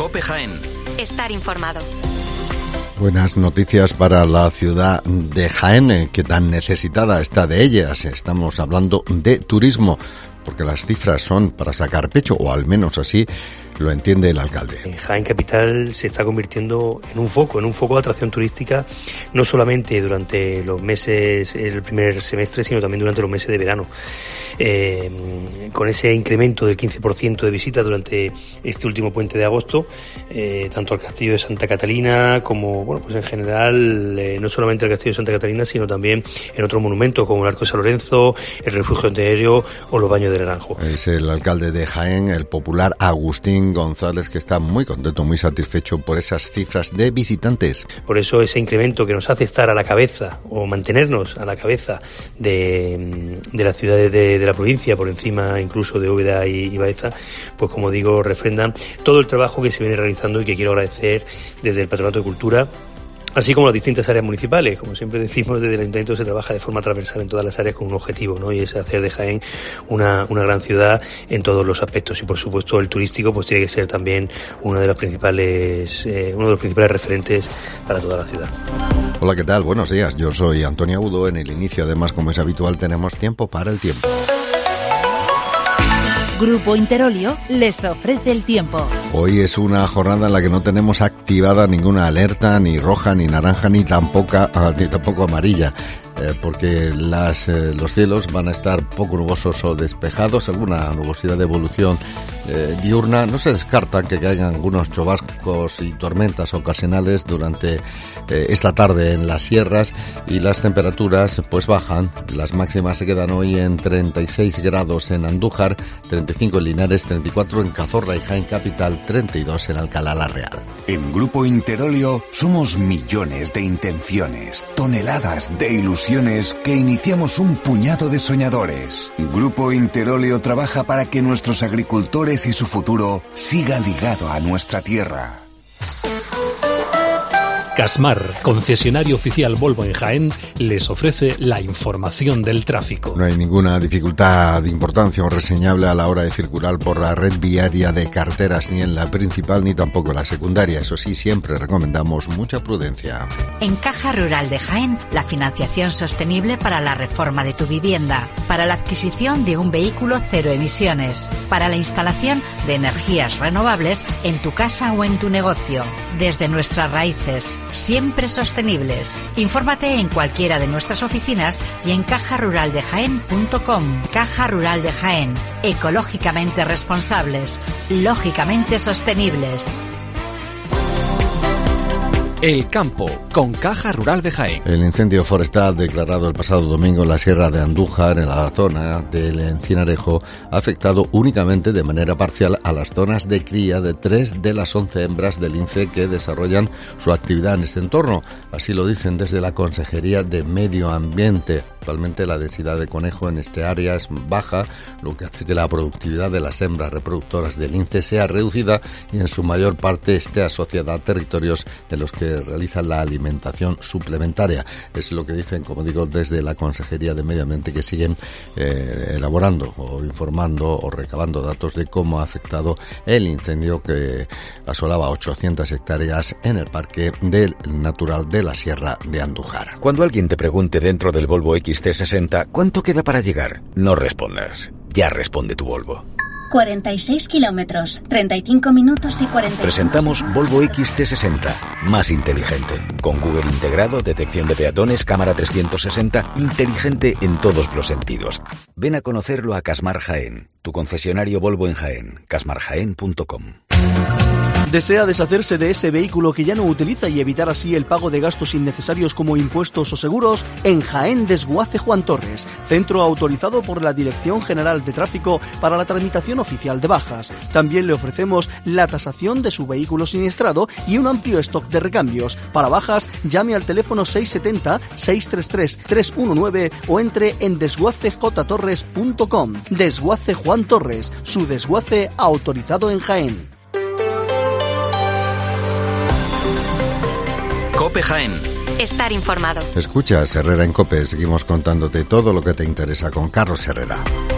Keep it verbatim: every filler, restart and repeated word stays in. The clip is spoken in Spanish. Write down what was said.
COPE Jaén. Estar informado. Buenas noticias para la ciudad de Jaén, que tan necesitada está de ellas. Estamos hablando de turismo, porque las cifras son para sacar pecho, o al menos así lo entiende el alcalde. Jaén Capital se está convirtiendo en un foco, en un foco de atracción turística, no solamente durante los meses, el primer semestre, sino también durante los meses de verano. Eh, con ese incremento del quince por ciento de visitas durante este último puente de agosto, eh, tanto al Castillo de Santa Catalina como, bueno, pues en general, eh, no solamente al Castillo de Santa Catalina, sino también en otros monumentos como el Arco de San Lorenzo, el Refugio Antiaéreo o los Baños del Naranjo. Es el alcalde de Jaén, el popular Agustín González, que está muy contento, muy satisfecho por esas cifras de visitantes. Por eso ese incremento que nos hace estar a la cabeza o mantenernos a la cabeza de, de las ciudades de, de la provincia, por encima incluso de Úbeda y, y Baeza, pues como digo, refrendan todo el trabajo que se viene realizando y que quiero agradecer desde el Patronato de Cultura, así como las distintas áreas municipales. Como siempre decimos, desde el Ayuntamiento se trabaja de forma transversal en todas las áreas con un objetivo, ¿no? Y es hacer de Jaén una, una gran ciudad en todos los aspectos. Y por supuesto el turístico pues tiene que ser también una de las principales, eh, uno de los principales referentes para toda la ciudad. Hola, ¿qué tal? Buenos días. Yo soy Antonio Agudo. En el inicio, además, como es habitual, tenemos tiempo para el tiempo. Grupo Interolio les ofrece el tiempo. Hoy es una jornada en la que no tenemos activada ninguna alerta, ni roja, ni naranja, ni tampoco, ni tampoco amarilla. Eh, porque las, eh, los cielos van a estar poco nubosos o despejados, alguna nubosidad de evolución eh, diurna. No se descarta que caigan algunos chubascos y tormentas ocasionales durante eh, esta tarde en las sierras, y las temperaturas pues bajan. Las máximas se quedan hoy en treinta y seis grados en Andújar, treinta y cinco en Linares, treinta y cuatro en Cazorla y Jaén Capital, treinta y dos en Alcalá la Real. En Grupo Interolio somos millones de intenciones, toneladas de ilusiones que iniciamos un puñado de soñadores. Grupo Interolio trabaja para que nuestros agricultores y su futuro siga ligado a nuestra tierra. Casmar, concesionario oficial Volvo en Jaén, les ofrece la información del tráfico. No hay ninguna dificultad de importancia o reseñable a la hora de circular por la red viaria de carreteras, ni en la principal ni tampoco en la secundaria. Eso sí, siempre recomendamos mucha prudencia. En Caja Rural de Jaén, la financiación sostenible para la reforma de tu vivienda, para la adquisición de un vehículo cero emisiones, para la instalación de energías renovables en tu casa o en tu negocio. Desde nuestras raíces, siempre sostenibles. Infórmate en cualquiera de nuestras oficinas y en caja rural de jaén punto com. Caja Rural de Jaén. Ecológicamente responsables, lógicamente sostenibles. El campo, con Caja Rural de Jaén. El incendio forestal declarado el pasado domingo en la Sierra de Andújar, en la zona del Encinarejo, ha afectado únicamente de manera parcial a las zonas de cría de tres de las once hembras del lince que desarrollan su actividad en este entorno. Así lo dicen desde la Consejería de Medio Ambiente. Actualmente la densidad de conejo en este área es baja, lo que hace que la productividad de las hembras reproductoras del lince sea reducida y en su mayor parte esté asociada a territorios en los que realizan la alimentación suplementaria. Es lo que dicen, como digo, desde la Consejería de Medio Ambiente, que siguen eh, elaborando o informando o recabando datos de cómo ha afectado el incendio que asolaba ochocientas hectáreas en el Parque del Natural de la Sierra de Andújar. Cuando alguien te pregunte dentro del Volvo X C sesenta ¿cuánto queda para llegar? No respondas. Ya responde tu Volvo. cuarenta y seis kilómetros, treinta y cinco minutos y cuarenta. Presentamos Volvo X C sesenta, más inteligente. Con Google integrado, detección de peatones, cámara trescientos sesenta, inteligente en todos los sentidos. Ven a conocerlo a Casmar Jaén, tu concesionario Volvo en Jaén, casmar jaén punto com. ¿Desea deshacerse de ese vehículo que ya no utiliza y evitar así el pago de gastos innecesarios como impuestos o seguros? En Jaén Desguace Juan Torres, centro autorizado por la Dirección General de Tráfico para la tramitación oficial de bajas. También le ofrecemos la tasación de su vehículo siniestrado y un amplio stock de recambios. Para bajas, llame al teléfono seis siete cero, seis tres tres, tres uno nueve o entre en desguace j torres punto com. Desguace Juan Torres, su desguace autorizado en Jaén. COPE Jaén. Estar informado. Escuchas Herrera en COPE. Seguimos contándote todo lo que te interesa con Carlos Herrera.